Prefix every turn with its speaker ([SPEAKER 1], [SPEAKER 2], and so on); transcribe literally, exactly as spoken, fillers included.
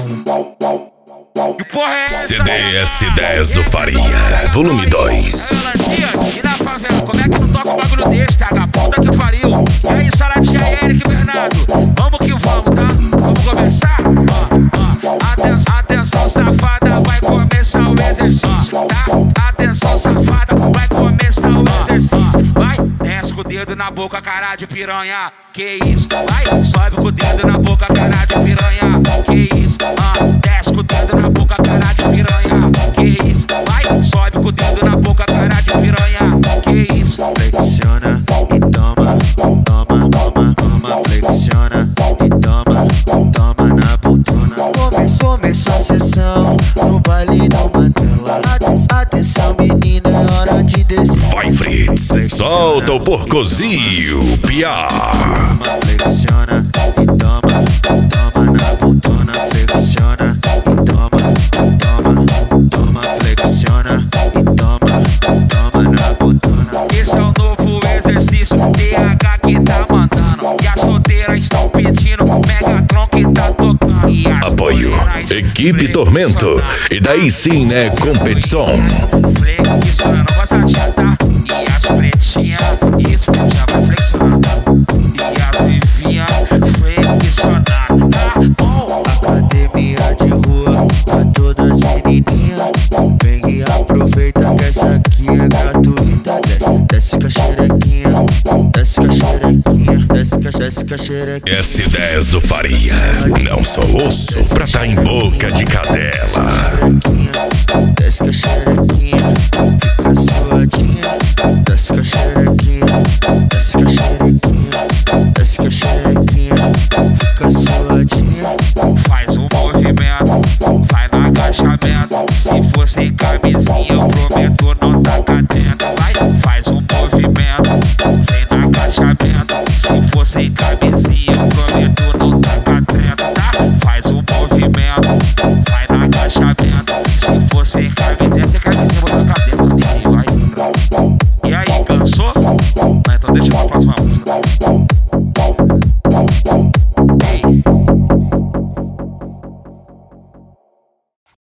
[SPEAKER 1] Que porra é essa?
[SPEAKER 2] C D S dez do Farinha, volume dois.
[SPEAKER 1] E na favela, como é que não toca um bagulho desse, tá? A puta que pariu. E aí, Salatia e Eric Bernardo, vamos que vamos, tá? Vamos começar? Ó, ó. Atenção, atenção, safada, vai começar o exercício, tá? Atenção, safada, vai começar o exercício. Vai, desce com o dedo na boca, cara de piranha. Que isso? Vai, sobe com o dedo na boca, cara de piranha. Que isso? Ah, desce com o dedo na boca, cara de piranha. Que isso? Vai, sobe com o dedo na boca, cara de piranha. Que isso?
[SPEAKER 3] Flexiona e toma, toma, toma, toma. Flexiona e toma, toma na botona. Começou, começou a sessão no baile do Mandela. Atenção, menina, é hora de descer.
[SPEAKER 2] Vai, Fritz, solta o porcozinho, piá.
[SPEAKER 3] Flexiona e toma, toma na botona. Flexiona e toma, toma, toma. Flexiona e toma, toma na botona.
[SPEAKER 1] Esse é o novo exercício, T H que tá mandando. E as solteiras estão pedindo, Megatron que tá tocando. E as
[SPEAKER 2] Apoio,
[SPEAKER 1] mulheres
[SPEAKER 2] equipe Tormento. E daí sim, né, competição.
[SPEAKER 1] Flexionando, gosta de jantar. E as pretinhas, isso já vai flexionando. E as vivinhas, flexionando, tá bom?
[SPEAKER 3] Academia de rua pra todas menininhas. Vem e aproveita que essa aqui é gratuita. Desce, desce com a xerequinha, desce com a xerequinha, desce com a, desce com a xerequinha.
[SPEAKER 2] S dez do Farinha, não sou osso pra tá em boca de cadela.
[SPEAKER 3] Desce com a xerequinha, fica suadinha. Desce com a xerequinha, desce com a xerequinha, desce com a xerequinha, fica suadinha.
[SPEAKER 1] Faz um movimento, vai no agachamento. Se for sem camisinha, eu prometo